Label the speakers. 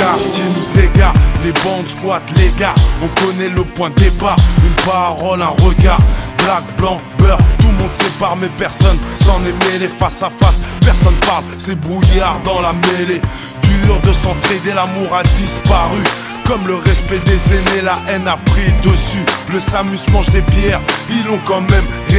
Speaker 1: quartier nous égare, les bandes squattent les gars. On connaît le point de départ, une parole, un regard. Black, blanc, beurre, tout le monde sépare mais personne s'en est mêlé. Face à face, personne parle, c'est brouillard dans la mêlée. Dur de s'entraider, l'amour a disparu. Comme le respect des aînés, la haine a pris dessus. Le Samus mange des pierres, ils l'ont quand même